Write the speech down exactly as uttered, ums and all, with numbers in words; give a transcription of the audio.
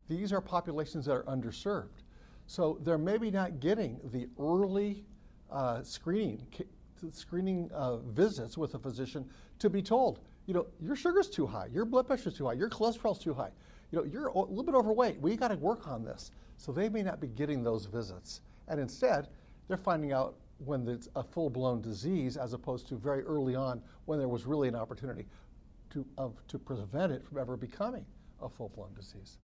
these are populations that are underserved. So they're maybe not getting the early uh, screening, screening uh, visits with a physician to be told, you know, your sugar's too high, your blood pressure's too high, your cholesterol's too high, you know, you're a little bit overweight, we got to work on this. So they may not be getting those visits. And instead, they're finding out when it's a full-blown disease as opposed to very early on when there was really an opportunity to, of, to prevent it from ever becoming a full-blown disease.